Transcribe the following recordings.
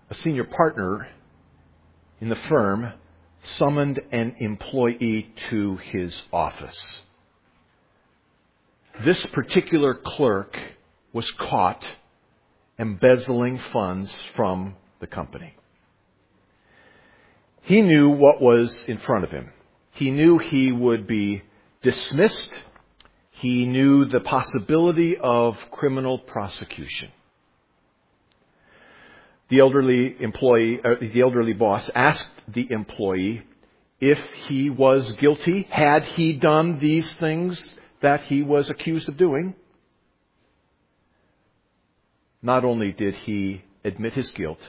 a senior partner in the firm summoned an employee to his office. This particular clerk was caught embezzling funds from the company. He knew what was in front of him. He knew he would be dismissed. He knew the possibility of criminal prosecution. The elderly boss asked the employee if he was guilty. Had he done these things that he was accused of doing? Not only did he admit his guilt,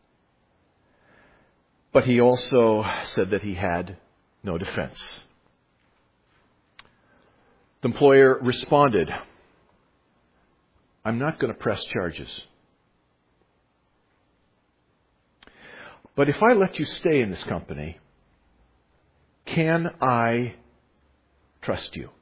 but he also said that he had no defense. The employer responded, "I'm not going to press charges. But if I let you stay in this company, can I trust you?"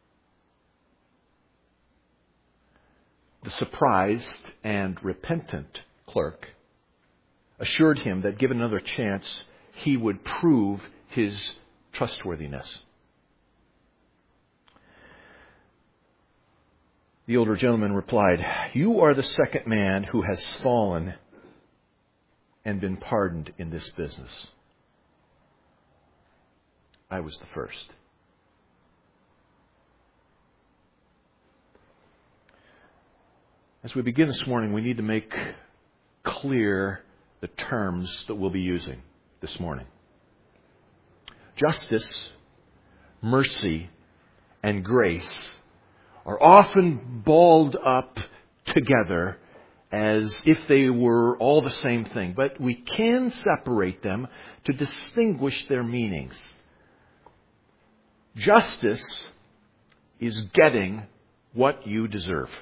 The surprised and repentant clerk assured him that given another chance, he would prove his trustworthiness. The older gentleman replied, "You are the second man who has fallen and been pardoned in this business. I was the first." As we begin this morning, we need to make clear the terms that we'll be using this morning. Justice, mercy, and grace are often balled up together as if they were all the same thing, but we can separate them to distinguish their meanings. Justice is getting what you deserve.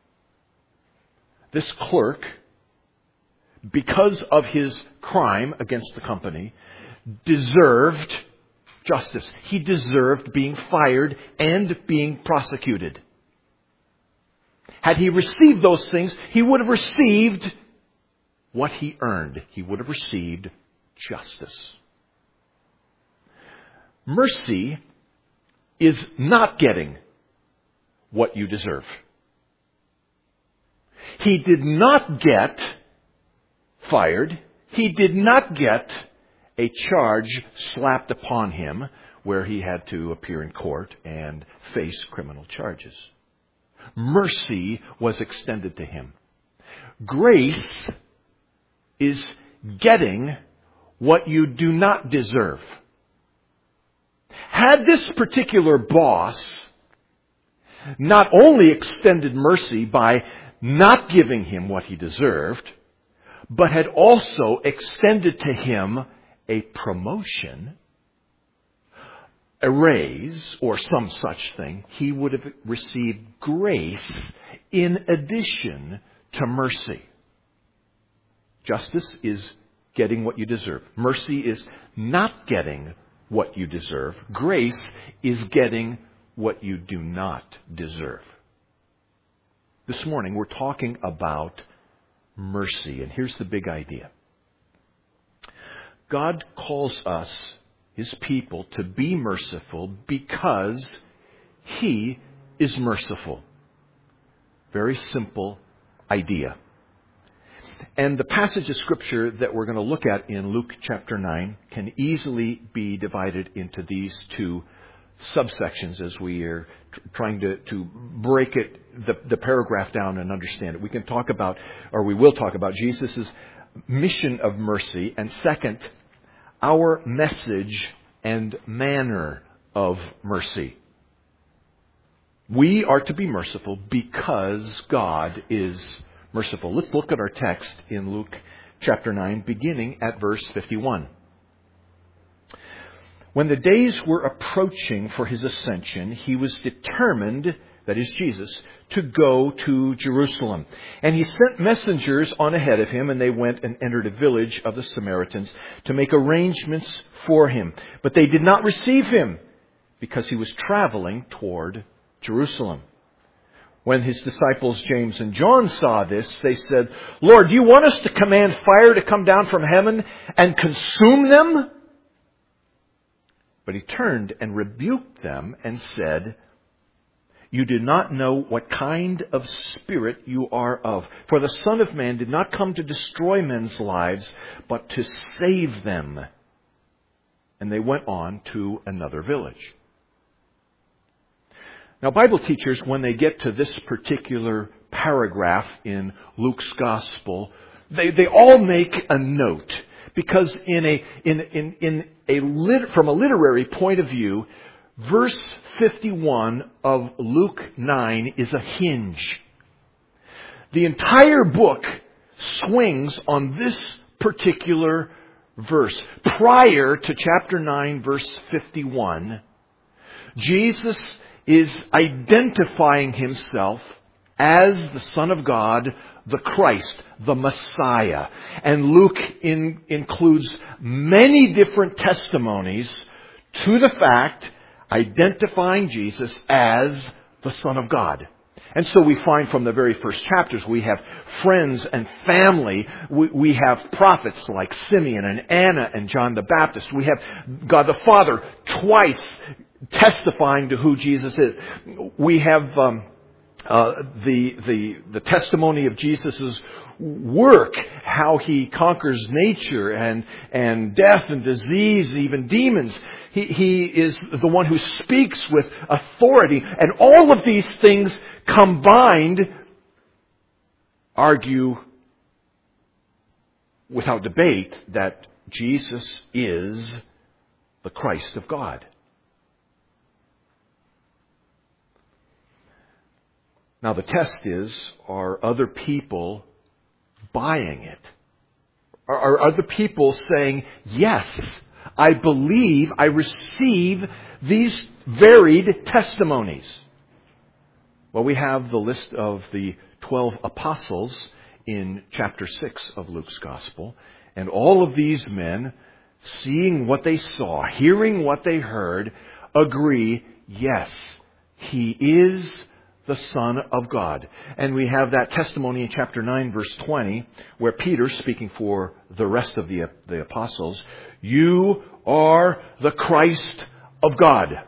This clerk, because of his crime against the company, deserved justice. He deserved being fired and being prosecuted. Had he received those things, he would have received what he earned. He would have received justice. Mercy is not getting what you deserve. He did not get fired. He did not get a charge slapped upon him where he had to appear in court and face criminal charges. Mercy was extended to him. Grace is getting what you do not deserve. Had this particular boss not only extended mercy by not giving him what he deserved, but had also extended to him a promotion, a raise, or some such thing, he would have received grace in addition to mercy. Justice is getting what you deserve. Mercy is not getting what you deserve. Grace is getting what you do not deserve. This morning we're talking about mercy, and here's the big idea. God calls us, His people, to be merciful because He is merciful. Very simple idea. And the passage of Scripture that we're going to look at in Luke chapter 9 can easily be divided into these two subsections as we are trying to break it, the paragraph down and understand it. We can talk about, or we will talk about, Jesus' mission of mercy, and second, our message and manner of mercy. We are to be merciful because God is merciful. Let's look at our text in Luke chapter 9, beginning at verse 51. When the days were approaching for His ascension, He was determined, that is Jesus, to go to Jerusalem. And He sent messengers on ahead of Him, and they went and entered a village of the Samaritans to make arrangements for Him. But they did not receive Him because He was traveling toward Jerusalem. When his disciples James and John saw this, they said, "Lord, do you want us to command fire to come down from heaven and consume them?" But he turned and rebuked them and said, "You do not know what kind of spirit you are of. For the Son of Man did not come to destroy men's lives, but to save them." And they went on to another village. Now, Bible teachers, when they get to this particular paragraph in Luke's Gospel, they all make a note, because from a literary point of view, verse 51 of Luke 9 is a hinge. The entire book swings on this particular verse. Prior to chapter 9, verse 51, Jesus is identifying himself as the Son of God, the Christ, the Messiah. And Luke includes many different testimonies to the fact, identifying Jesus as the Son of God. And so we find from the very first chapters, we have friends and family. We have prophets like Simeon and Anna and John the Baptist. We have God the Father twice testifying to who Jesus is. We have the testimony of Jesus' work, how he conquers nature and death and disease, even demons. He is the one who speaks with authority. And all of these things combined argue without debate that Jesus is the Christ of God. Now the test is, are other people buying it? Are other people saying, yes, I believe, I receive these varied testimonies? Well, we have the list of the 12 apostles in chapter 6 of Luke's Gospel. And all of these men, seeing what they saw, hearing what they heard, agree, yes, he is the Son of God. And we have that testimony in chapter 9, verse 20, where Peter, speaking for the rest of the apostles, "You are the Christ of God."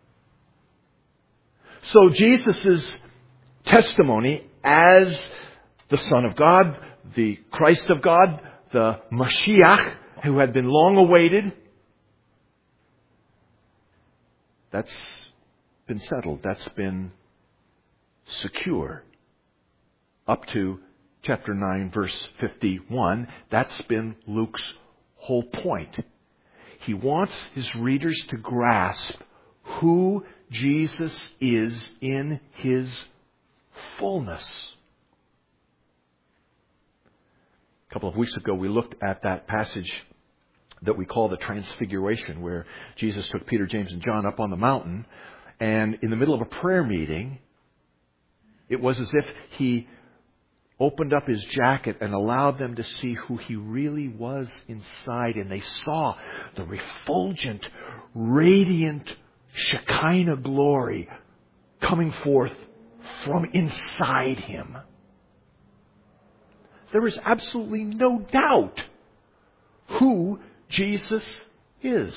So Jesus' testimony as the Son of God, the Christ of God, the Mashiach, who had been long awaited, that's been settled. That's been secure. Up to chapter 9, verse 51, that's been Luke's whole point. He wants his readers to grasp who Jesus is in his fullness. A couple of weeks ago, we looked at that passage that we call the Transfiguration, where Jesus took Peter, James, and John up on the mountain, and in the middle of a prayer meeting, it was as if he opened up his jacket and allowed them to see who he really was inside. And they saw the refulgent, radiant Shekinah glory coming forth from inside him. There is absolutely no doubt who Jesus is.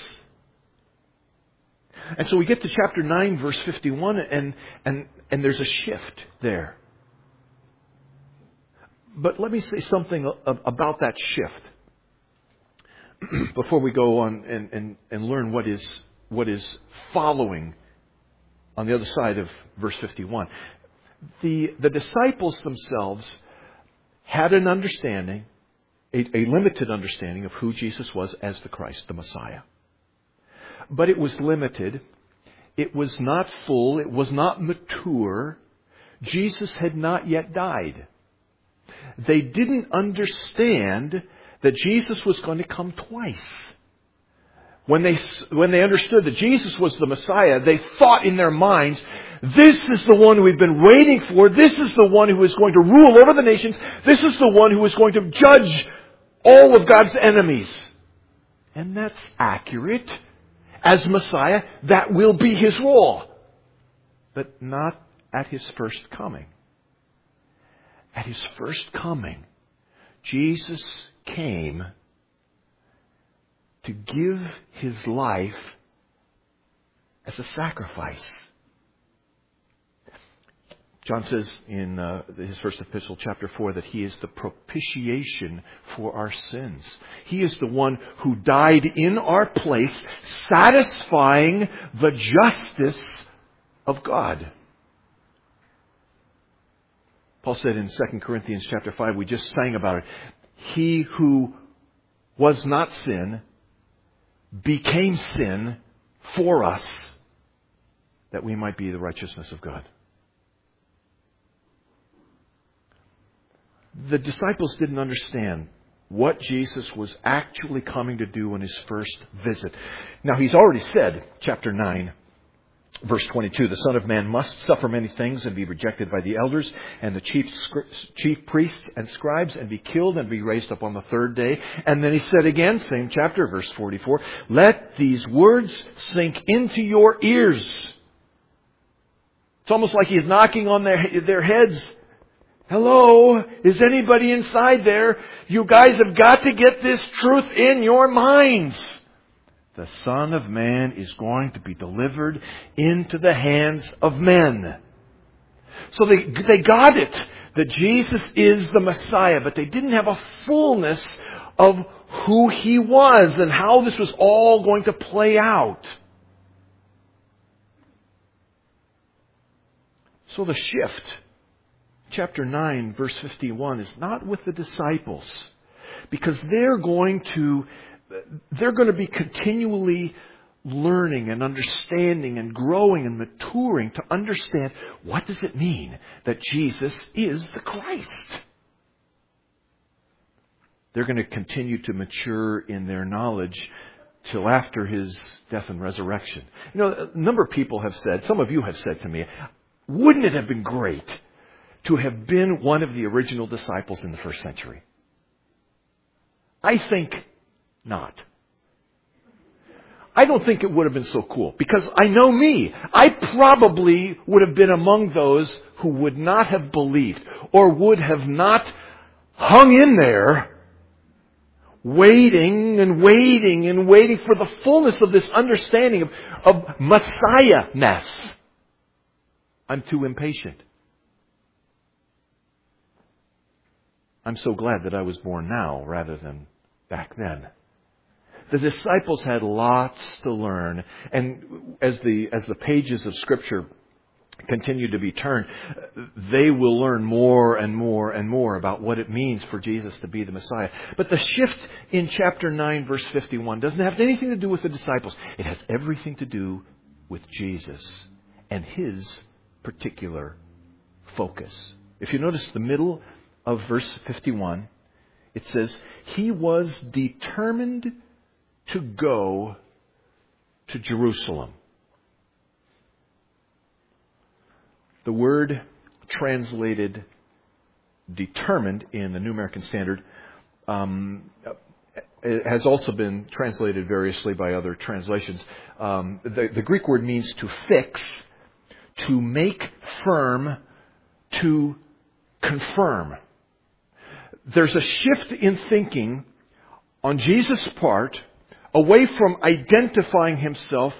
And so we get to chapter 9, verse 51, and there's a shift there. But let me say something about that shift before we go on and learn what is following on the other side of verse 51. The disciples themselves had an understanding, a limited understanding of who Jesus was as the Christ, the Messiah. But it was limited. It was not full. It was not mature. Jesus had not yet died. They didn't understand that Jesus was going to come twice. When they understood that Jesus was the Messiah, they thought in their minds, this is the one we've been waiting for. This is the one who is going to rule over the nations. This is the one who is going to judge all of God's enemies. And that's accurate. As Messiah, that will be his role. But not at His first coming. At His first coming, Jesus came to give His life as a sacrifice. John says in his first epistle, chapter 4, that He is the propitiation for our sins. He is the one who died in our place, satisfying the justice of God. Paul said in 2 Corinthians chapter 5, we just sang about it, He who was not sin became sin for us, that we might be the righteousness of God. The disciples didn't understand what Jesus was actually coming to do on His first visit. Now, He's already said, chapter 9, verse 22, the Son of Man must suffer many things and be rejected by the elders and the chief priests and scribes and be killed and be raised up on the third day. And then He said again, same chapter, verse 44, let these words sink into your ears. It's almost like He's knocking on their heads. Hello, is anybody inside there? You guys have got to get this truth in your minds. The Son of Man is going to be delivered into the hands of men. So they got it, that Jesus is the Messiah, but they didn't have a fullness of who He was and how this was all going to play out. So the shift, chapter 9, verse 51, is not with the disciples, because they're going to be continually learning and understanding and growing and maturing to understand, what does it mean that Jesus is the Christ? They're going to continue to mature in their knowledge till after His death and resurrection. You know, a number of people have said, some of you have said to me, wouldn't it have been great to have been one of the original disciples in the first century? I think not. I don't think it would have been so cool, because I know me. I probably would have been among those who would not have believed, or would have not hung in there waiting and waiting and waiting for the fullness of this understanding of Messiah-ness. I'm too impatient. I'm so glad that I was born now rather than back then. The disciples had lots to learn, and as the pages of Scripture continue to be turned, they will learn more and more and more about what it means for Jesus to be the Messiah. But the shift in chapter 9, verse 51 doesn't have anything to do with the disciples. It has everything to do with Jesus and His particular focus. If you notice the middle of verse 51, it says, He was determined to go to Jerusalem. The word translated determined in the New American Standard it has also been translated variously by other translations. The Greek word means to fix, to make firm, to confirm. There's a shift in thinking on Jesus' part away from identifying Himself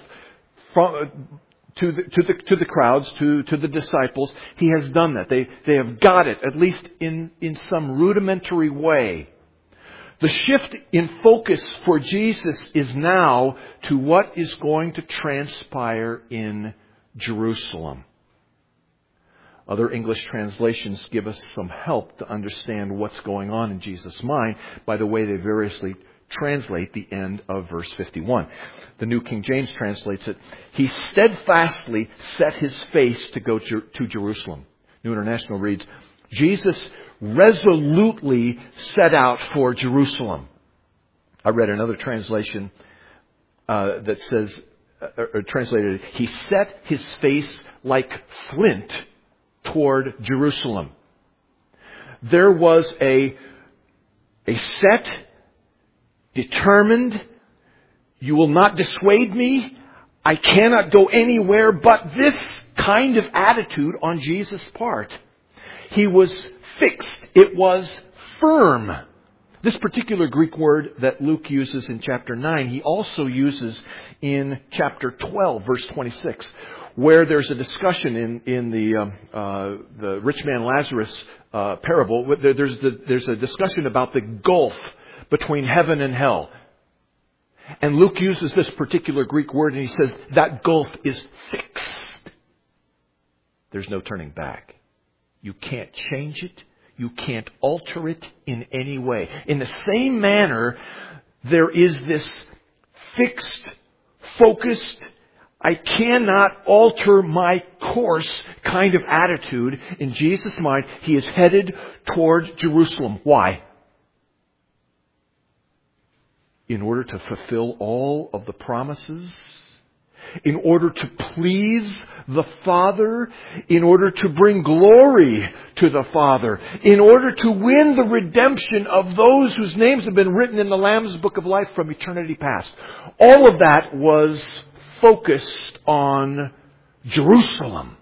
to the crowds, to the disciples. He has done that. They have got it, at least in some rudimentary way. The shift in focus for Jesus is now to what is going to transpire in Jerusalem. Other English translations give us some help to understand what's going on in Jesus' mind by the way they variously translate the end of verse 51. The New King James translates it, He steadfastly set His face to go to Jerusalem. New International reads, Jesus resolutely set out for Jerusalem. I read another translation that says, translated, He set His face like flint toward Jerusalem. There was a set, determined, you will not dissuade me, I cannot go anywhere but this kind of attitude on Jesus' part. He was fixed. It was firm. This particular Greek word that Luke uses in chapter 9, he also uses in chapter 12, verse 26, where there's a discussion in the rich man Lazarus parable. There's a discussion about the gulf between heaven and hell. And Luke uses this particular Greek word and he says that gulf is fixed. There's no turning back. You can't change it. You can't alter it in any way. In the same manner, there is this fixed, focused, I cannot alter my course kind of attitude in Jesus' mind. He is headed toward Jerusalem. Why? In order to fulfill all of the promises, in order to please the Father, in order to bring glory to the Father, in order to win the redemption of those whose names have been written in the Lamb's Book of Life from eternity past. All of that was focused on Jerusalem.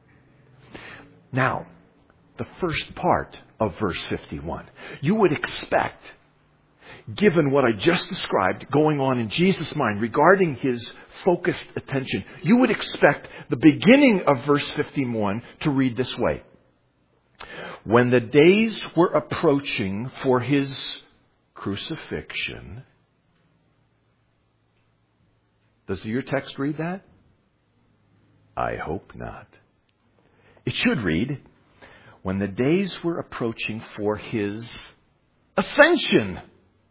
Now, the first part of verse 51. You would expect, given what I just described going on in Jesus' mind regarding his focused attention, you would expect the beginning of verse 51 to read this way. When the days were approaching for his crucifixion. Does your text read that? I hope not. It should read, when the days were approaching for his ascension.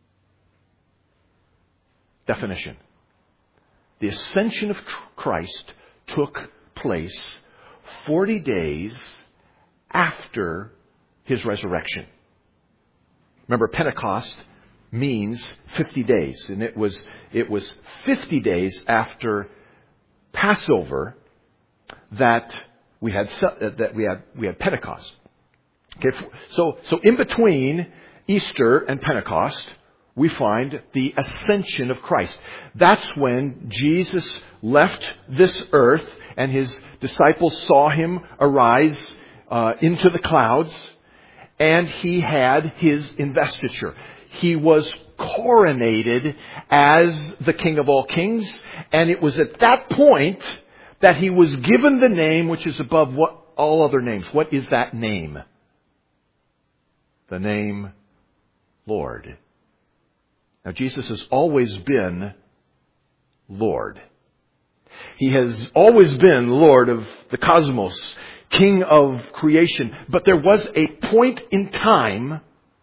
Definition. The ascension of Christ took place 40 days after his resurrection. Remember, Pentecost means 50 days, and it was 50 days after Passover that we had Pentecost. Okay, so in between Easter and Pentecost, we find the ascension of Christ. That's when Jesus left this earth and his disciples saw him arise into the clouds, and he had his investiture. He was coronated as the King of all kings, and it was at that point that he was given the name which is above all other names. What is that name? The name Lord. Now, Jesus has always been Lord. He has always been Lord of the cosmos, King of creation. But there was a point in time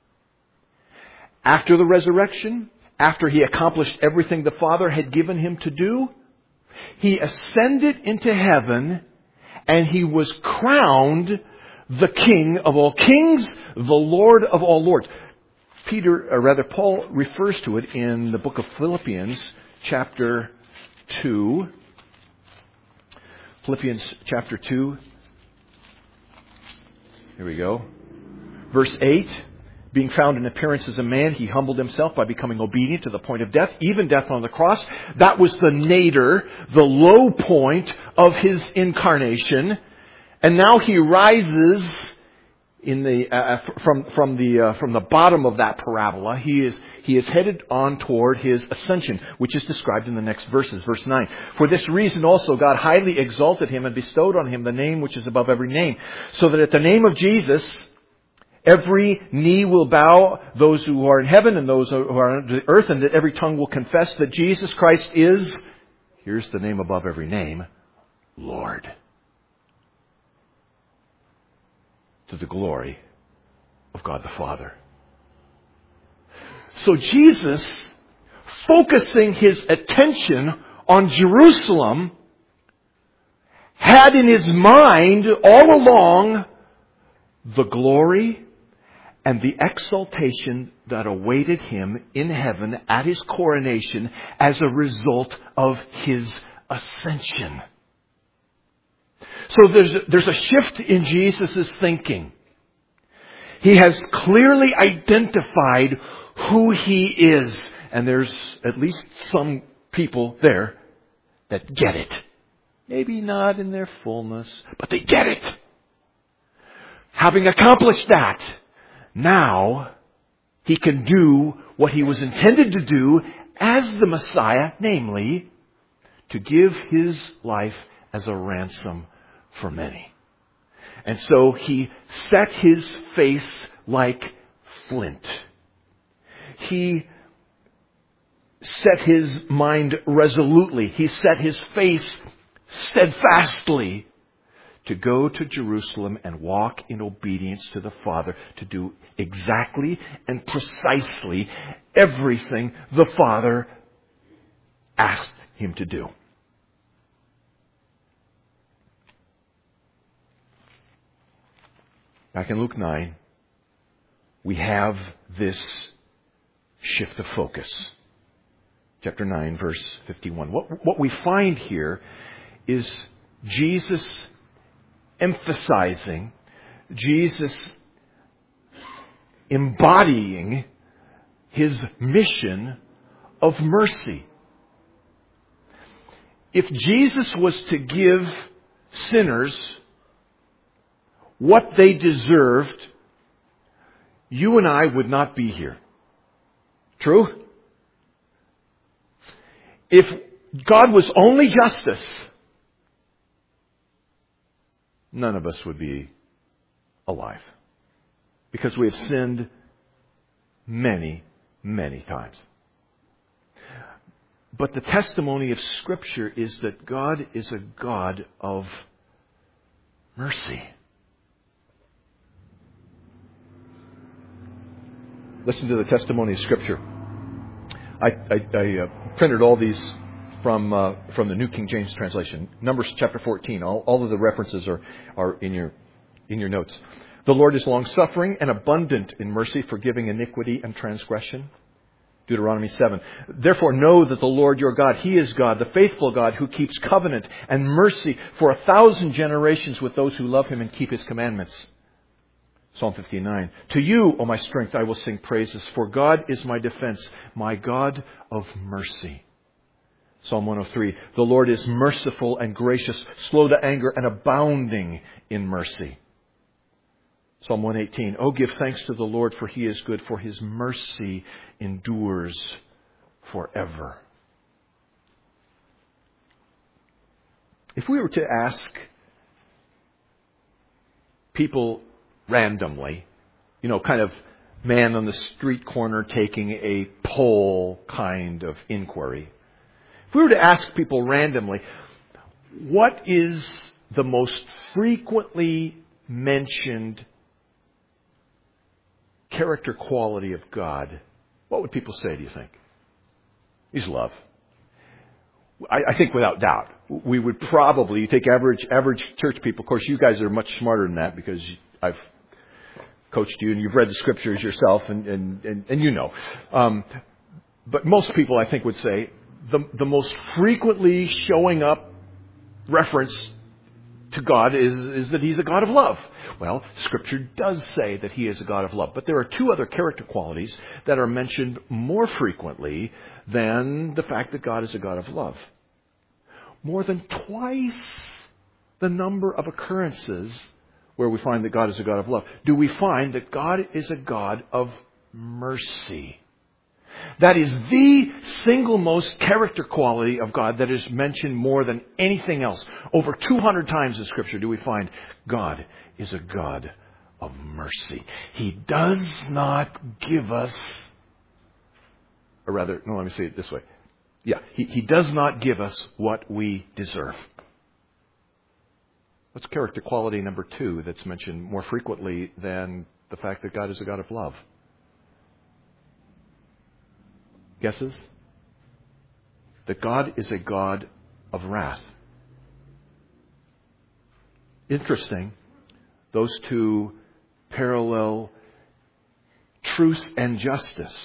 after the resurrection, after he accomplished everything the Father had given him to do, he ascended into heaven and he was crowned the King of all kings, the Lord of all lords. Paul refers to it in the book of Philippians, chapter 2. Philippians chapter 2. Here we go. Verse 8. Being found in appearance as a man, he humbled himself by becoming obedient to the point of death, even death on the cross. That was the nadir, the low point of his incarnation. And now he rises in the from the bottom of that parabola. He is headed on toward his ascension, which is described in the next verses. Verse 9. For this reason also God highly exalted him and bestowed on him the name which is above every name, so that at the name of Jesus every knee will bow, those who are in heaven and those who are on the earth, and that every tongue will confess that Jesus Christ is, here's the name above every name, Lord. To the glory of God the Father. So Jesus, focusing his attention on Jerusalem, had in his mind all along the glory and the exaltation that awaited him in heaven at his coronation as a result of his ascension. So there's a shift in Jesus' thinking. He has clearly identified who he is. And there's at least some people there that get it. Maybe not in their fullness, but they get it. Having accomplished that, now he can do what he was intended to do as the Messiah, namely, to give his life as a ransom for many. And so he set his face like flint. He set his mind resolutely. He set his face steadfastly to go to Jerusalem and walk in obedience to the Father, to do exactly and precisely everything the Father asked him to do. Back in Luke 9, we have this shift of focus. Chapter 9, verse 51. What we find here is Jesus emphasizing, Jesus embodying his mission of mercy. If Jesus was to give sinners what they deserved, you and I would not be here. True? If God was only justice, none of us would be alive. Because we have sinned many, many times. But the testimony of Scripture is that God is a God of mercy. Listen to the testimony of Scripture. I printed all these from the New King James translation. Numbers chapter 14. All of the references are in your notes. The Lord is long-suffering and abundant in mercy, forgiving iniquity and transgression. Deuteronomy 7. Therefore know that the Lord your God, He is God, the faithful God who keeps covenant and mercy for 1,000 generations with those who love Him and keep His commandments. Psalm 59. To you, O my strength, I will sing praises, for God is my defense, my God of mercy. Psalm 103. The Lord is merciful and gracious, slow to anger and abounding in mercy. Psalm 118. Oh, give thanks to the Lord, for He is good, for His mercy endures forever. If we were to ask people randomly, kind of man on the street corner taking a poll kind of inquiry. If we were to ask people randomly, what is the most frequently mentioned character quality of God, what would people say, do you think? He's love. I think without doubt. We would probably, you take average church people, of course you guys are much smarter than that because I've coached you and you've read the Scriptures yourself and you know. But most people I think would say the most frequently showing up reference to God is that He's a God of love. Well, Scripture does say that He is a God of love. But there are two other character qualities that are mentioned more frequently than the fact that God is a God of love. More than twice the number of occurrences where we find that God is a God of love, do we find that God is a God of mercy. That is the single most character quality of God that is mentioned more than anything else. Over 200 times in Scripture do we find God is a God of mercy. He does not give us, or rather, no, let me say it this way. Yeah, He does not give us what we deserve. What's character quality number 2 that's mentioned more frequently than the fact that God is a God of love? Guesses? That God is a God of wrath. Interesting. Those two parallel truth and justice.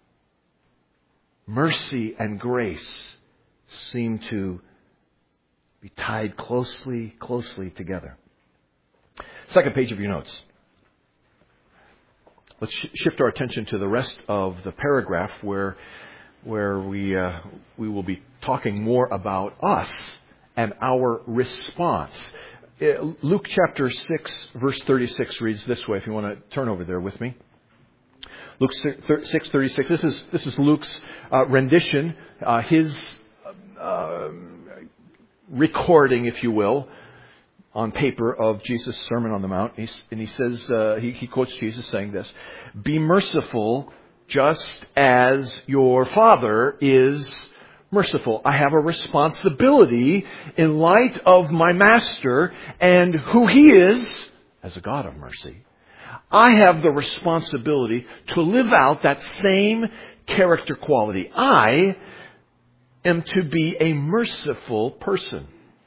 Mercy and grace seem to be tied closely together. Second page of your notes. Let's shift our attention to the rest of the paragraph where we will be talking more about us and our response. Luke chapter 6, verse 36 reads this way, if you want to turn over there with me. Luke 6:36. This is Luke's rendition, his recording, if you will, on paper of Jesus' Sermon on the Mount. And he says, he quotes Jesus saying this: "Be merciful just as your Father is merciful." I have a responsibility in light of my Master and who He is as a God of mercy. I have the responsibility to live out that same character quality. I am to be a merciful person.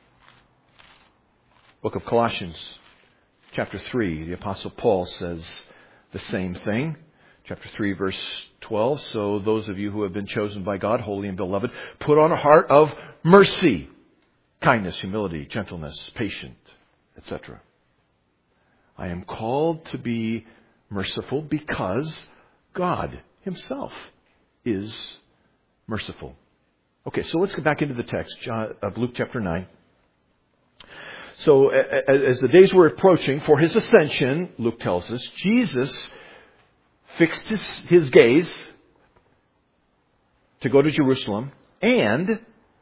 Book of Colossians, chapter 3, the Apostle Paul says the same thing. Chapter 3, verse 12. "So those of you who have been chosen by God, holy and beloved, put on a heart of mercy, kindness, humility, gentleness, patience, etc." I am called to be merciful because God Himself is merciful. Okay, so let's get back into the text of Luke chapter 9. So as the days were approaching for His ascension, Luke tells us, Jesus fixed his gaze to go to Jerusalem, and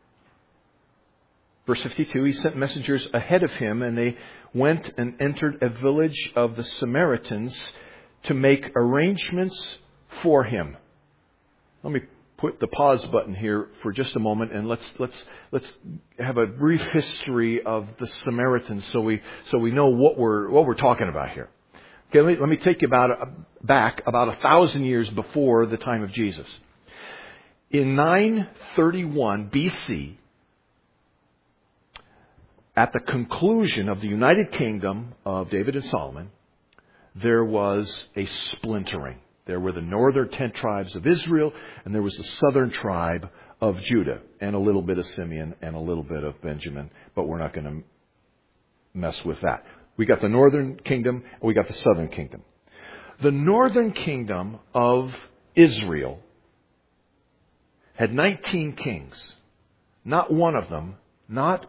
verse 52, He sent messengers ahead of Him, and they went and entered a village of the Samaritans to make arrangements for Him. Let me put the pause button here for just a moment, and let's have a brief history of the Samaritans so we know what we're talking about here. Okay, let me take you back about 1,000 years before the time of Jesus. In 931 BC, at the conclusion of the United Kingdom of David and Solomon, there was a splintering. There were the northern 10 tribes of Israel, and there was the southern tribe of Judah, and a little bit of Simeon, and a little bit of Benjamin, but we're not going to mess with that. We got the northern kingdom, and we got the southern kingdom. The northern kingdom of Israel had 19 kings. Not one of them, nada,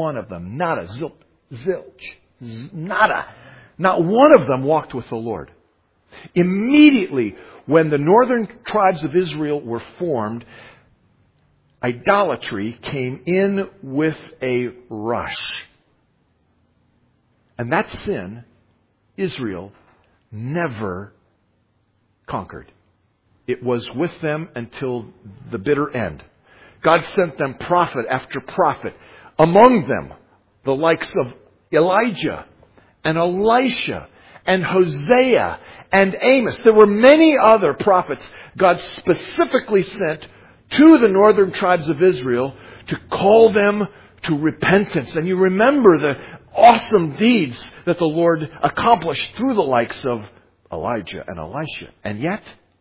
zilch, nada. Not one of them walked with the Lord. Immediately, when the northern tribes of Israel were formed, idolatry came in with a rush. And that sin, Israel never conquered. It was with them until the bitter end. God sent them prophet after prophet. Among them, the likes of Elijah and Elisha and Hosea and Amos. There were many other prophets God specifically sent to the northern tribes of Israel to call them to repentance. And you remember the awesome deeds that the Lord accomplished through the likes of Elijah and Elisha. And yet,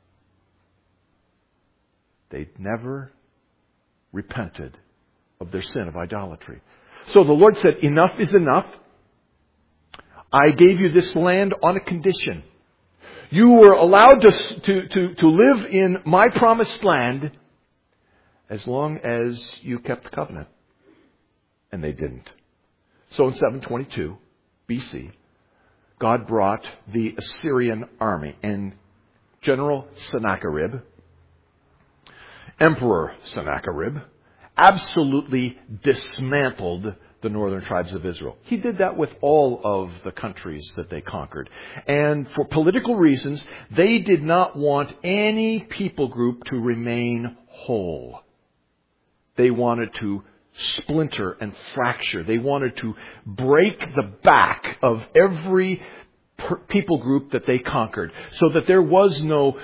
they never repented of their sin of idolatry. So the Lord said, enough is enough. I gave you this land on a condition. You were allowed to live in my promised land as long as you kept the covenant. And they didn't. So in 722 BC, God brought the Assyrian army, and General Sennacherib, Emperor Sennacherib, absolutely dismantled the northern tribes of Israel. He did that with all of the countries that they conquered. And for political reasons, they did not want any people group to remain whole. They wanted to splinter and fracture. They wanted to break the back of every people group that they conquered, so that there was no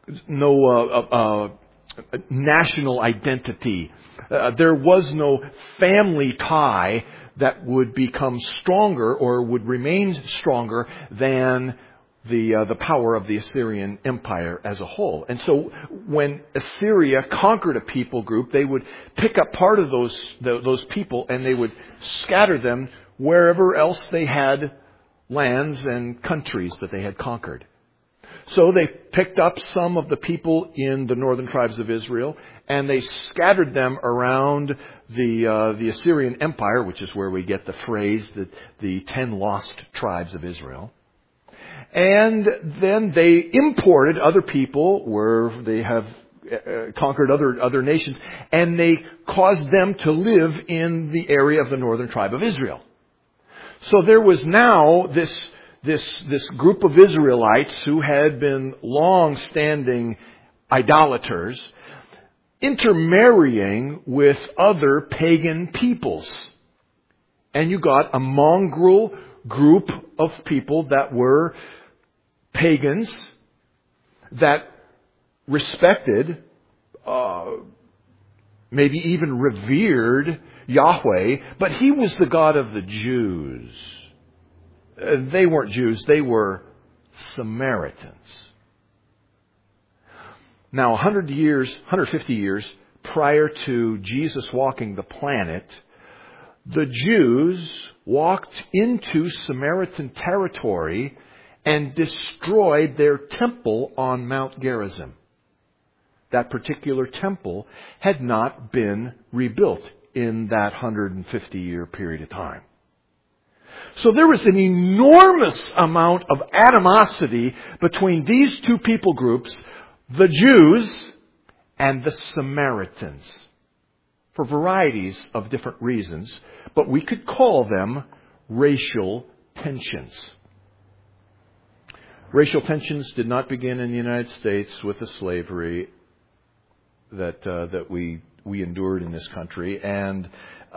national identity. There was no family tie that would become stronger or would remain stronger than the power of the Assyrian Empire as a whole. And so when Assyria conquered a people group, they would pick up part of those people and they would scatter them wherever else they had lands and countries that they had conquered. So they picked up some of the people in the northern tribes of Israel, and they scattered them around the Assyrian Empire, which is where we get the phrase that the 10 lost tribes of Israel. And then they imported other people where they have conquered other nations, and they caused them to live in the area of the northern tribe of Israel. So there was now this group of Israelites who had been long-standing idolaters intermarrying with other pagan peoples. And you got a mongrel group of people that were pagans, that respected, maybe even revered Yahweh, but He was the God of the Jews. They weren't Jews, they were Samaritans. Now, 150 years prior to Jesus walking the planet, the Jews walked into Samaritan territory and destroyed their temple on Mount Gerizim. That particular temple had not been rebuilt in that 150-year period of time. So there was an enormous amount of animosity between these two people groups, the Jews and the Samaritans, for varieties of different reasons, but we could call them racial tensions. Racial tensions did not begin in the United States with the slavery that we endured in this country, and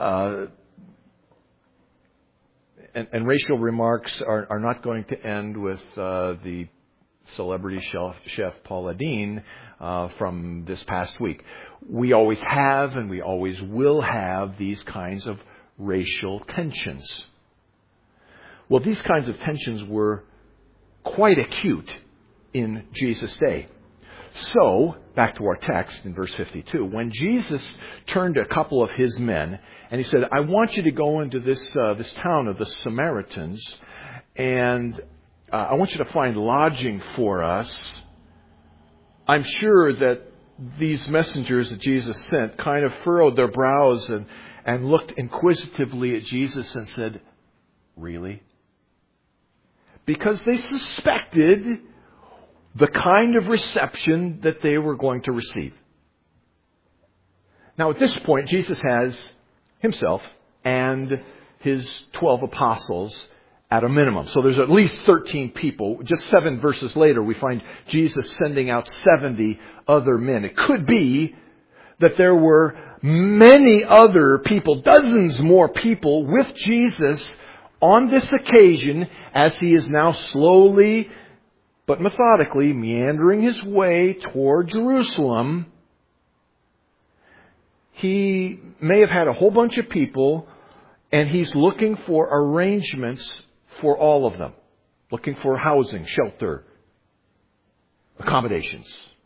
racial remarks are not going to end with the celebrity chef Paula Deen from this past week. We always have and we always will have these kinds of racial tensions. Well, these kinds of tensions were quite acute in Jesus' day. So, back to our text in verse 52, when Jesus turned to a couple of His men and He said, I want you to go into this town of the Samaritans, and I want you to find lodging for us. I'm sure that these messengers that Jesus sent kind of furrowed their brows and looked inquisitively at Jesus and said, really? Because they suspected the kind of reception that they were going to receive. Now, at this point, Jesus has Himself and His 12 apostles at a minimum. So there's at least 13 people. Just 7 verses later, we find Jesus sending out 70 other men. It could be that there were many other people, dozens more people with Jesus on this occasion as He is now slowly but methodically meandering His way toward Jerusalem. He may have had a whole bunch of people, and He's looking for arrangements for all of them. Looking for housing, shelter, accommodations.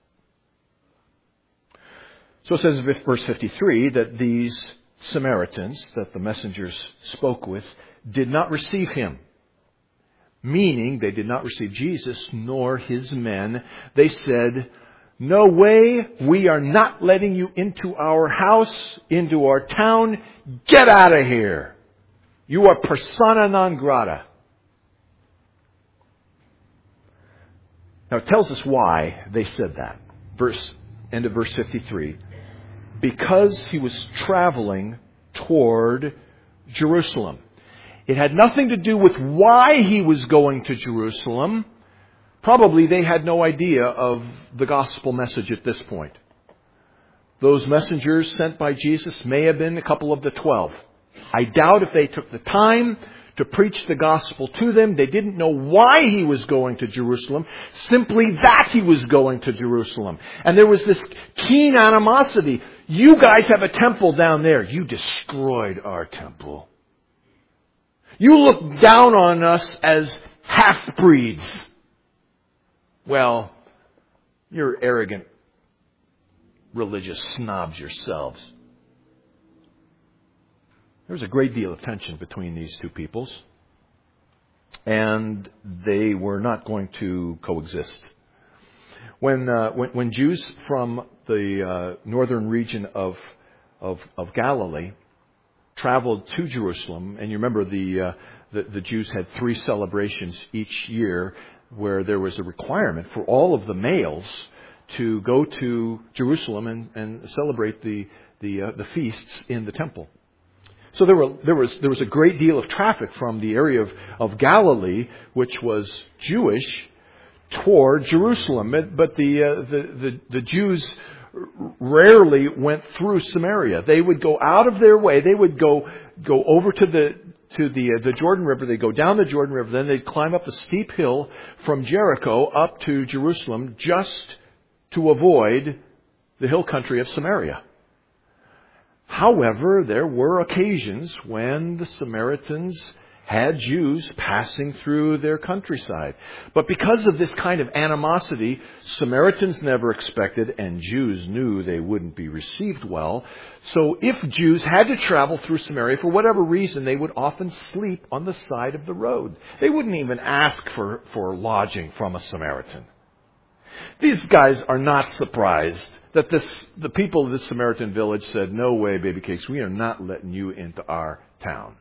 So it says in verse 53 that these Samaritans that the messengers spoke with did not receive Him. Meaning they did not receive Jesus nor His men. They said, no way, we are not letting you into our house, into our town. Get out of here. You are persona non grata. Now it tells us why they said that. End of verse 53. Because He was traveling toward Jerusalem. It had nothing to do with why He was going to Jerusalem. Probably they had no idea of the gospel message at this point. Those messengers sent by Jesus may have been a couple of the 12. I doubt if they took the time to preach the gospel to them. They didn't know why He was going to Jerusalem, simply that He was going to Jerusalem. And there was this keen animosity. You guys have a temple down there. You destroyed our temple. You look down on us as half-breeds. Well, you're arrogant, religious snobs yourselves. There was a great deal of tension between these two peoples, and they were not going to coexist When Jews from the northern region of Galilee traveled to Jerusalem, and you remember the Jews had 3 celebrations each year where there was a requirement for all of the males to go to Jerusalem and celebrate the feasts in the temple. So there was a great deal of traffic from the area of Galilee, which was Jewish, toward Jerusalem. But the Jews rarely went through Samaria. They would go out of their way. They would go over to the Jordan River. They'd go down the Jordan River. Then they'd climb up a steep hill from Jericho up to Jerusalem just to avoid the hill country of Samaria. However, there were occasions when the Samaritans had Jews passing through their countryside. But because of this kind of animosity, Samaritans never expected, and Jews knew they wouldn't be received well. So if Jews had to travel through Samaria for whatever reason, they would often sleep on the side of the road. They wouldn't even ask for lodging from a Samaritan. These guys are not surprised that the people of this Samaritan village said, "No way, baby cakes, we are not letting you into our town."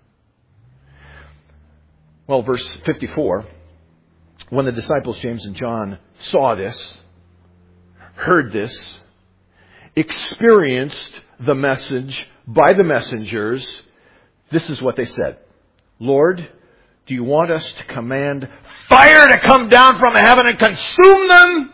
Well, verse 54, when the disciples James and John saw this, heard this, experienced the message by the messengers, this is what they said. "Lord, do you want us to command fire to come down from heaven and consume them?"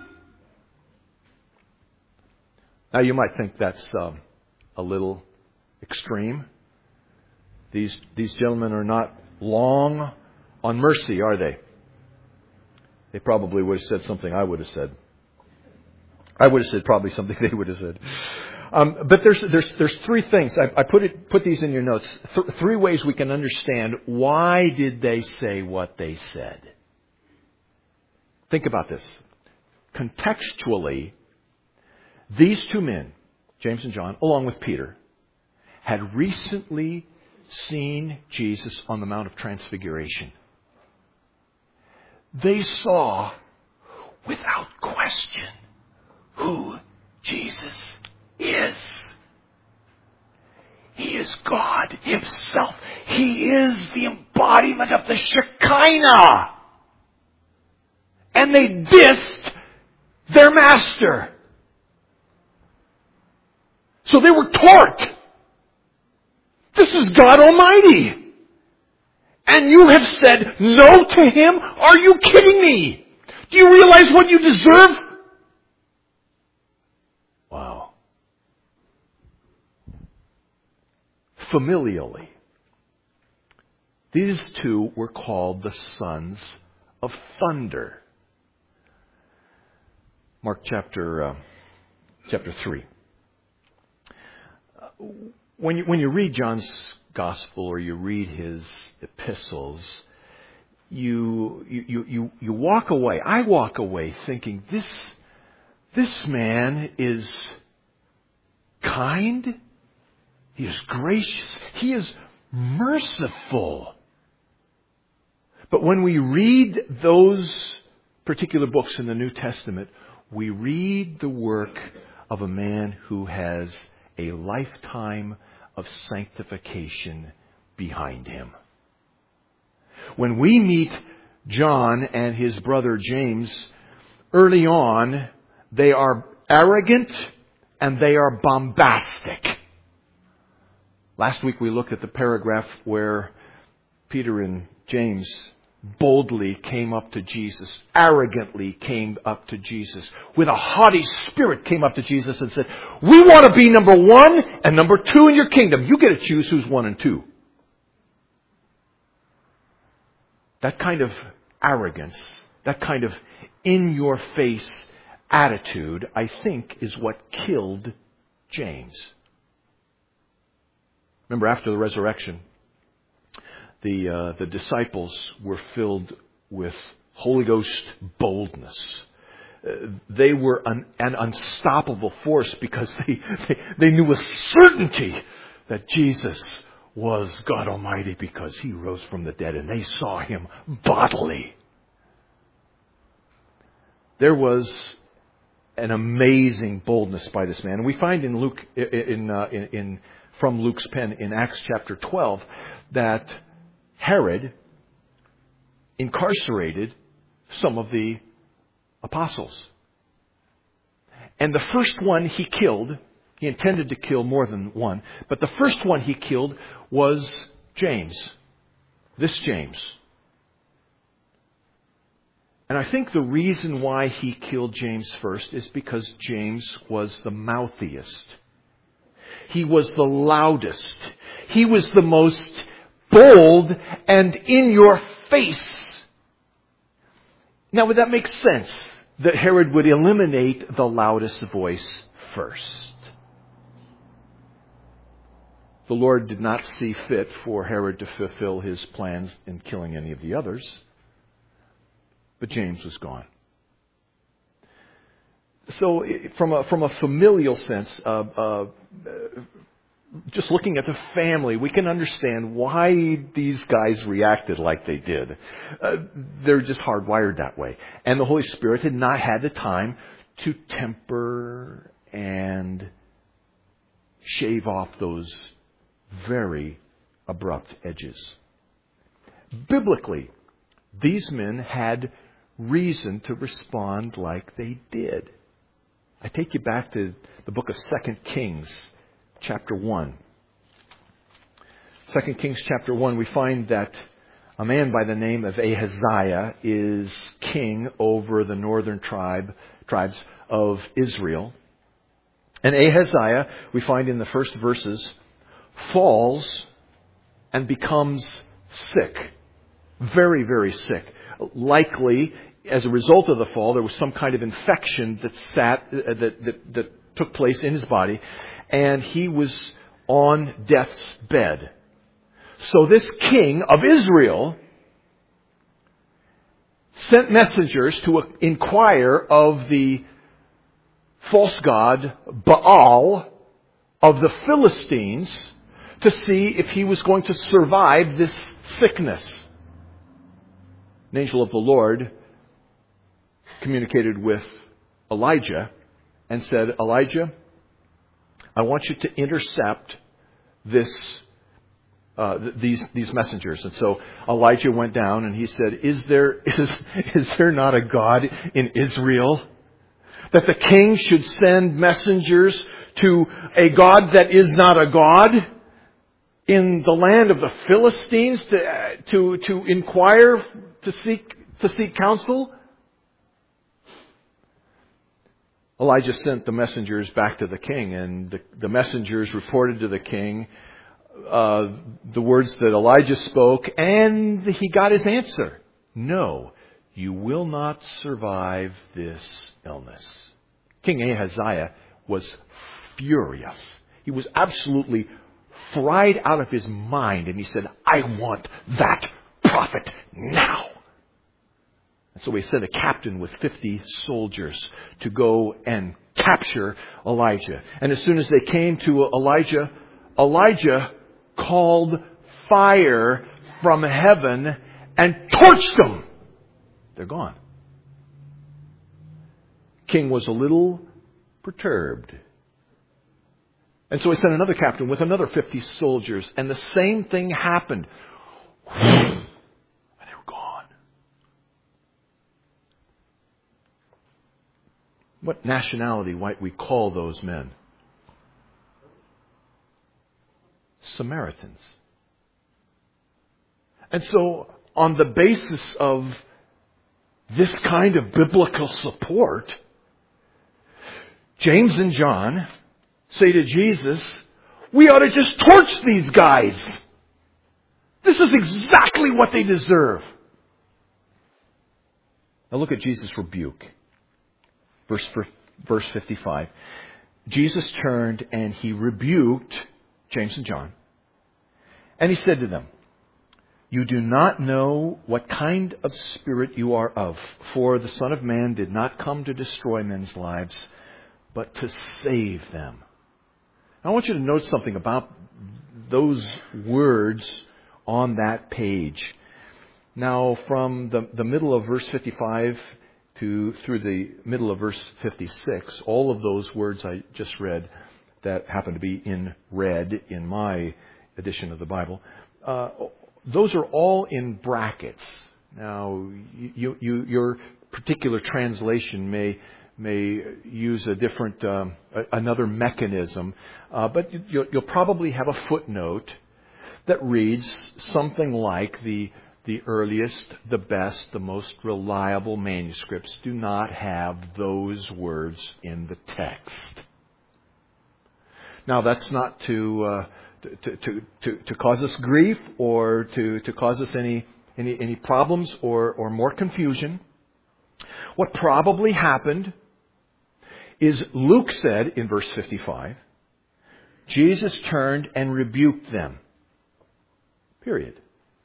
Now you might think that's a little extreme. These gentlemen are not long on mercy, are they? They probably would have said something I would have said. I would have said probably something they would have said. But there's 3 things. I put these in your notes. 3 ways we can understand why did they say what they said. Think about this. Contextually, these 2 men, James and John, along with Peter, had recently seen Jesus on the Mount of Transfiguration. They saw, without question, who Jesus is. He is God Himself. He is the embodiment of the Shekinah. And they dissed their master. So they were taught. This is God Almighty. And you have said no to Him? Are you kidding me? Do you realize what you deserve? Wow. Familially, these 2 were called the sons of thunder. Mark chapter 3. When you read John's gospel or you read his epistles, you walk away. I walk away thinking this man is kind. He is gracious. He is merciful. But when we read those particular books in the New Testament, we read the work of a man who has a lifetime of sanctification behind him. When we meet John and his brother James, early on, they are arrogant and they are bombastic. Last week we looked at the paragraph where Peter and James boldly came up to Jesus, arrogantly came up to Jesus, with a haughty spirit came up to Jesus and said, "We want to be number 1 and number 2 in your kingdom. You get to choose who's 1 and 2. That kind of arrogance, that kind of in-your-face attitude, I think, is what killed James. Remember, after the resurrection, the disciples were filled with Holy Ghost boldness. They were an unstoppable force because they knew with certainty that Jesus was God Almighty because He rose from the dead and they saw Him bodily. There was an amazing boldness by this man. And we find in Luke, from Luke's pen in Acts chapter 12, that Herod incarcerated some of the apostles. And the first one he killed, he intended to kill more than one, but the first one he killed was James. This James. And I think the reason why he killed James first is because James was the mouthiest. He was the loudest. He was the most bold and in your face. Now, would that make sense that Herod would eliminate the loudest voice first? The Lord did not see fit for Herod to fulfill his plans in killing any of the others. But James was gone. So from a familial sense, just looking at the family, we can understand why these guys reacted like they did. They're just hardwired that way. And the Holy Spirit had not had the time to temper and shave off those very abrupt edges. Biblically, these men had reason to respond like they did. I take you back to the book of 2 Kings, chapter 1. 2 Kings chapter 1, we find that a man by the name of Ahaziah is king over the northern tribes of Israel. And Ahaziah, we find in the first verses, falls and becomes sick. Very, very sick. Likely, as a result of the fall, there was some kind of infection that took place in his body, and he was on death's bed. So this king of Israel sent messengers to inquire of the false god Baal of the Philistines to see if he was going to survive this sickness. An angel of the Lord communicated with Elijah and said, Elijah, I want you to intercept these messengers. And so Elijah went down and he said, is there not a God in Israel? That the king should send messengers to a God that is not a God in the land of the Philistines to inquire, to seek counsel? Elijah sent the messengers back to the king, and the messengers reported to the king the words that Elijah spoke, and he got his answer. No, you will not survive this illness. King Ahaziah was furious. He was absolutely fried out of his mind, and he said, I want that prophet now. And so he sent a captain with 50 soldiers to go and capture Elijah. And as soon as they came to Elijah, Elijah called fire from heaven and torched them. They're gone. King was a little perturbed. And so he sent another captain with another 50 soldiers, and the same thing happened. And they were gone. What nationality might we call those men? Samaritans. And so, on the basis of this kind of biblical support, James and John say to Jesus, we ought to just torch these guys. This is exactly what they deserve. Now look at Jesus' rebuke. Verse 55. Jesus turned and he rebuked James and John. And he said to them, you do not know what kind of spirit you are of, for the Son of Man did not come to destroy men's lives, but to save them. I want you to note something about those words on that page. Now, from the middle of verse 55 through the middle of verse 56, all of those words I just read that happen to be in red in my edition of the Bible, those are all in brackets. Now, your particular translation may use a different, another mechanism, but you'll probably have a footnote that reads something like the earliest, the best, the most reliable manuscripts do not have those words in the text. Now, that's not to cause us grief or to cause us any problems or more confusion. What probably happened is Luke said in verse 55, Jesus turned and rebuked them. Period.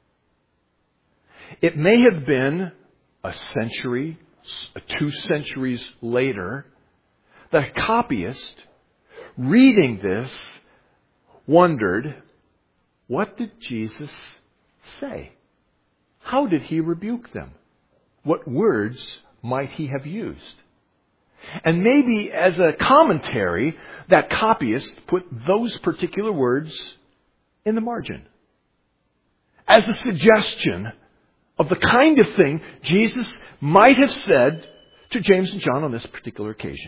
It may have been a century, 2 centuries later, the copyist reading this wondered, what did Jesus say? How did he rebuke them? What words might he have used? And maybe as a commentary, that copyist put those particular words in the margin as a suggestion of the kind of thing Jesus might have said to James and John on this particular occasion.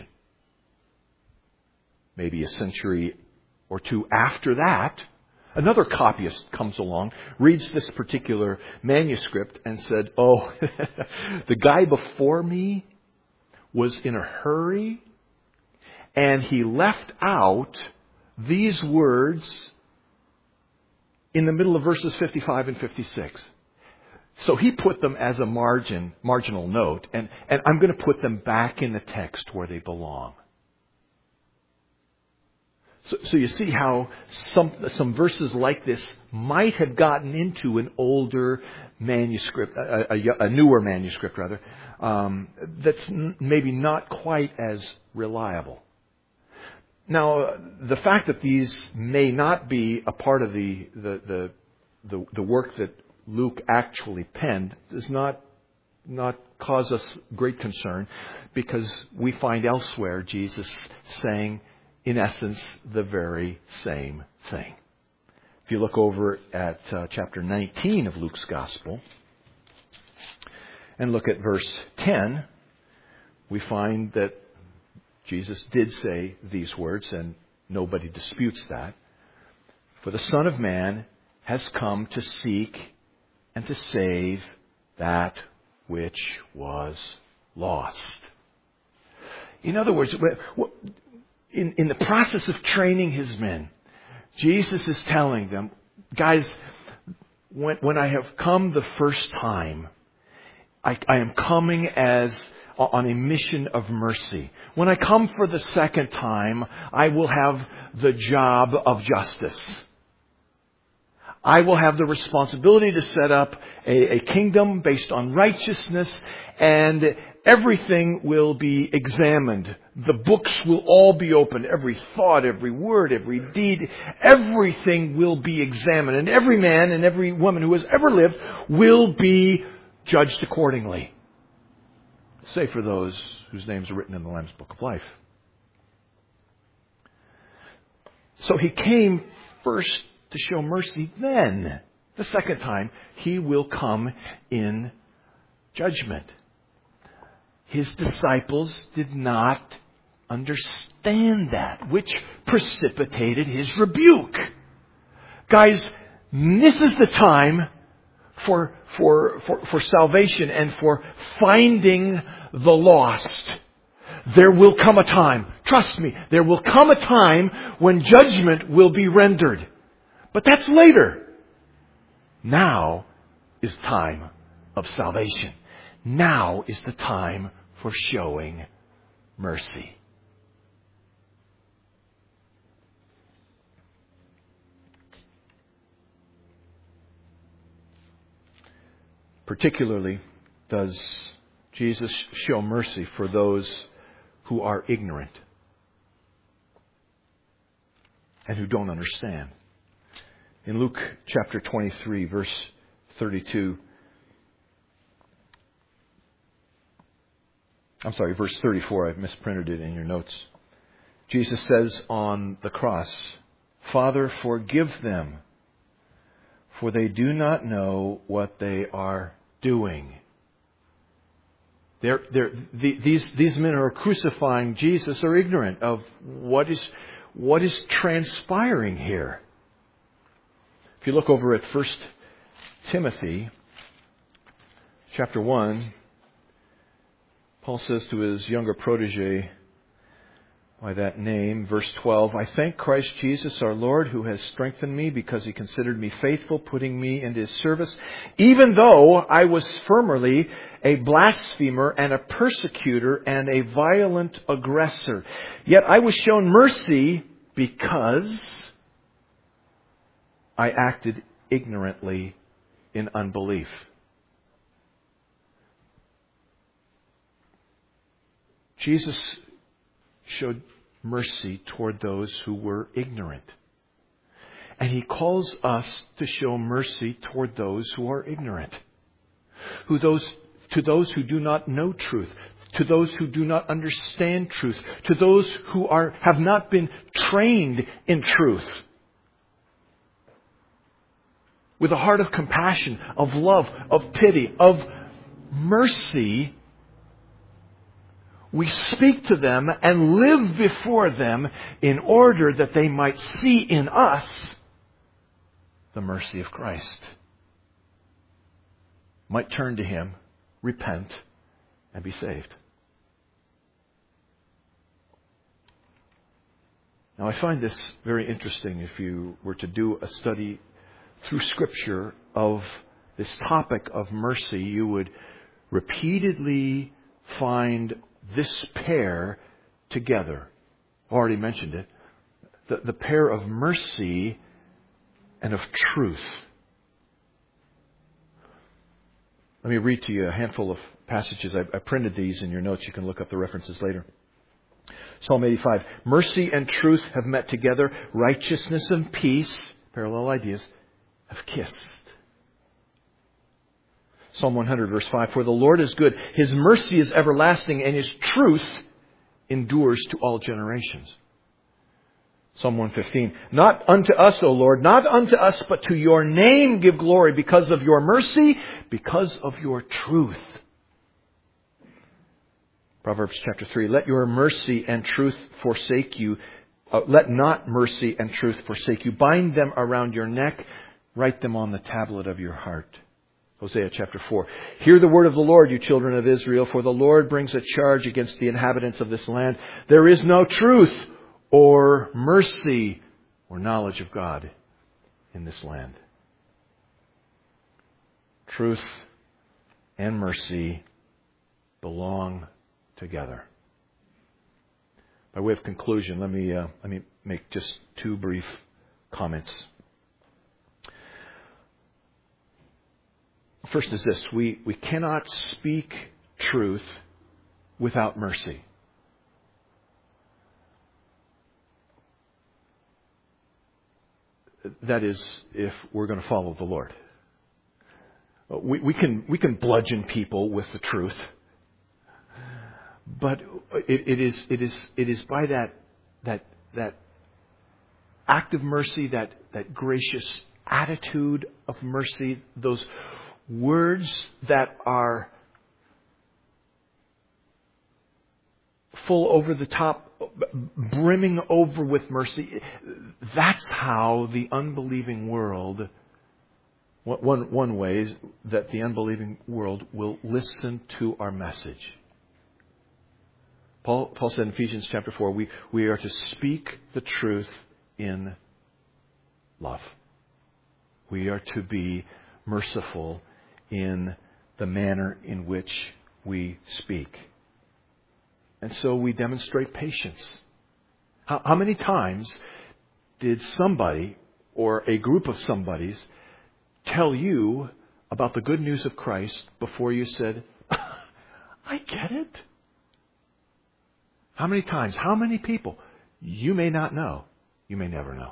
Maybe a century or 2 after that, another copyist comes along, reads this particular manuscript and said, oh, the guy before me was in a hurry and he left out these words in the middle of verses 55 and 56. So he put them as a marginal note, and I'm going to put them back in the text where they belong. So you see how some verses like this might have gotten into an older manuscript, a newer manuscript rather, that's maybe not quite as reliable. Now, the fact that these may not be a part of the work that Luke actually penned does not cause us great concern, because we find elsewhere Jesus saying, in essence, the very same thing. If you look over at chapter 19 of Luke's Gospel and look at verse 10, we find that Jesus did say these words, and nobody disputes that. For the Son of Man has come to seek and to save that which was lost. In other words, in the process of training his men, Jesus is telling them, guys, when I have come the first time, I am coming on a mission of mercy. When I come for the second time, I will have the job of justice. I will have the responsibility to set up a kingdom based on righteousness, and everything will be examined. The books will all be opened. Every thought, every word, every deed, everything will be examined. And every man and every woman who has ever lived will be judged accordingly. Save for those whose names are written in the Lamb's Book of Life. So he came first to show mercy. Then, the second time, he will come in judgment. His disciples did not understand that, which precipitated his rebuke. Guys, this is the time for salvation and for finding the lost. There will come a time, trust me, there will come a time when judgment will be rendered. But that's later. Now is time of salvation. Now is the time for showing mercy. Particularly does Jesus show mercy for those who are ignorant and who don't understand. In Luke chapter 23, verse 32, I'm sorry, verse 34. I've misprinted it in your notes. Jesus says on the cross, Father, forgive them, for they do not know what they are doing. These men who are crucifying Jesus are ignorant of what is transpiring here. If you look over at 1 Timothy chapter 1, Paul says to his younger protege by that name, verse 12, I thank Christ Jesus our Lord, who has strengthened me because He considered me faithful, putting me into His service, even though I was formerly a blasphemer and a persecutor and a violent aggressor. Yet I was shown mercy because I acted ignorantly in unbelief. Jesus showed mercy toward those who were ignorant. And He calls us to show mercy toward those who are ignorant. To those who do not know truth. To those who do not understand truth. To those who have not been trained in truth. With a heart of compassion, of love, of pity, of mercy, we speak to them and live before them in order that they might see in us the mercy of Christ. Might turn to Him, repent, and be saved. Now I find this very interesting. If you were to do a study through Scripture of this topic of mercy, you would repeatedly find this pair together. I already mentioned it. The pair of mercy and of truth. Let me read to you a handful of passages. I printed these in your notes. You can look up the references later. Psalm 85. Mercy and truth have met together. Righteousness and peace, parallel ideas, have kissed. Psalm 100, verse 5, for the Lord is good. His mercy is everlasting, and His truth endures to all generations. Psalm 115, not unto us, O Lord, not unto us, but to Your name give glory, because of Your mercy, because of Your truth. Proverbs chapter 3, let Your mercy and truth forsake you. Let not mercy and truth forsake you. Bind them around your neck. Write them on the tablet of your heart. Hosea chapter 4. Hear the word of the Lord, you children of Israel, for the Lord brings a charge against the inhabitants of this land. There is no truth or mercy or knowledge of God in this land. Truth and mercy belong together. By way of conclusion, let me make just two brief comments. First is this, we cannot speak truth without mercy. That is, if we're going to follow the Lord. We can bludgeon people with the truth, but it is by that act of mercy, that gracious attitude of mercy, those words that are full over the top, brimming over with mercy. That's how the unbelieving world, one way is that the unbelieving world will listen to our message. Paul said in Ephesians chapter 4, we are to speak the truth in love. We are to be merciful in the manner in which we speak. And so we demonstrate patience. How many times did somebody or a group of somebodies tell you about the good news of Christ before you said, I get it? How many times? How many people? You may not know. You may never know.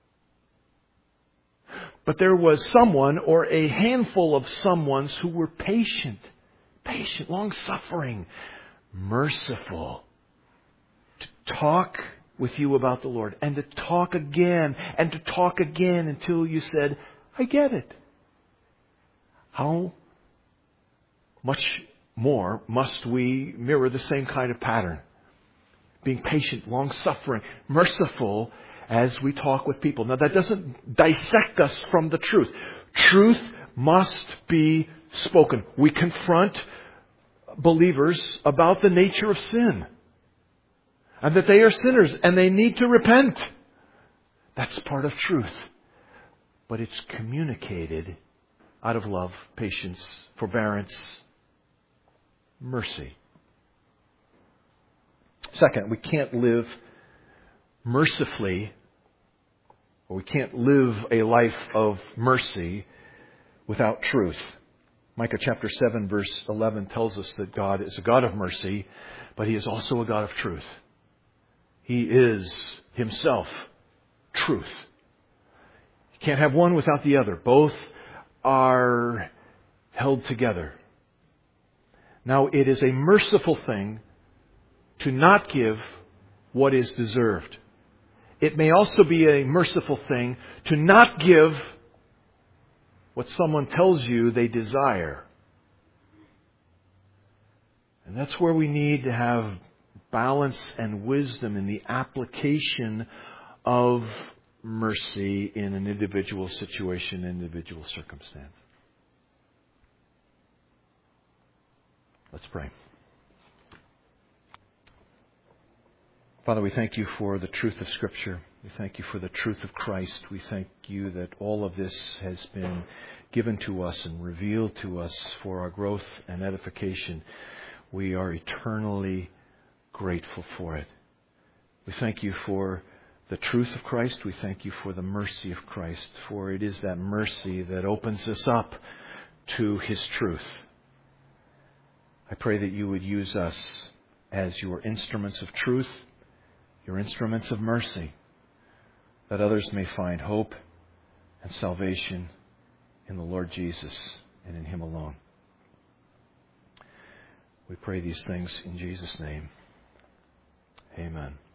But there was someone or a handful of someones who were patient, long-suffering, merciful to talk with you about the Lord and to talk again and to talk again until you said, I get it. How much more must we mirror the same kind of pattern? Being patient, long-suffering, merciful as we talk with people. Now that doesn't dissect us from the truth. Truth must be spoken. We confront believers about the nature of sin. And that they are sinners and they need to repent. That's part of truth. But it's communicated out of love, patience, forbearance, mercy. Second, we can't live mercifully, or we can't live a life of mercy without truth. Micah chapter 7 verse 11 tells us that God is a God of mercy, but He is also a God of truth. He is Himself truth. You can't have one without the other. Both are held together. Now, it is a merciful thing to not give what is deserved. It may also be a merciful thing to not give what someone tells you they desire. And that's where we need to have balance and wisdom in the application of mercy in an individual situation, individual circumstance. Let's pray. Father, we thank you for the truth of Scripture. We thank you for the truth of Christ. We thank you that all of this has been given to us and revealed to us for our growth and edification. We are eternally grateful for it. We thank you for the truth of Christ. We thank you for the mercy of Christ, for it is that mercy that opens us up to His truth. I pray that you would use us as your instruments of truth, your instruments of mercy, that others may find hope and salvation in the Lord Jesus and in Him alone. We pray these things in Jesus' name. Amen.